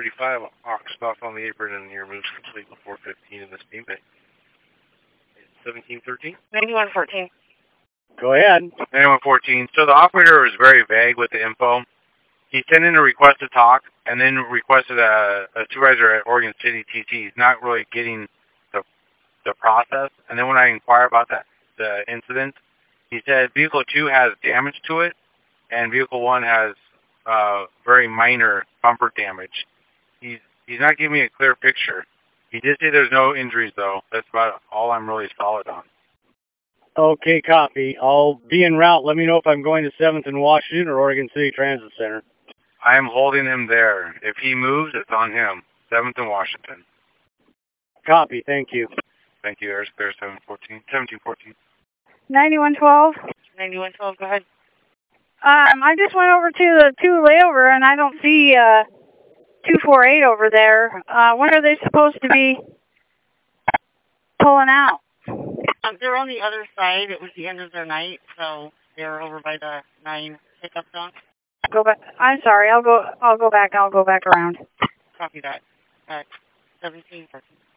35, Ox off on the apron and your move's complete before 15 in this beam bay. 1713? 9114. Go ahead. 9114. So the operator was very vague with the info. He sent in a request to talk and then requested a supervisor at Oregon City TC. He's not really getting the process. And then when I inquire about the incident, he said vehicle 2 has damage to it and vehicle 1 has very minor bumper damage. He's not giving me a clear picture. He did say there's no injuries though. That's about all I'm really solid on. Okay, copy. I'll be en route. Let me know if I'm going to 7th and Washington or Oregon City Transit Center. I am holding him there. If he moves, it's on him. 7th and Washington. Copy. Thank you. Thank you. Air Clear 1714. 9112. 9112, go ahead. I just went over to the 2 layover and I don't see 248 over there. When are they supposed to be pulling out? They're on the other side. It was the end of their night, so they're over by the 9 pickup dock. Go back. I'm sorry. I'll go back. I'll go back around. Copy that. At 1714.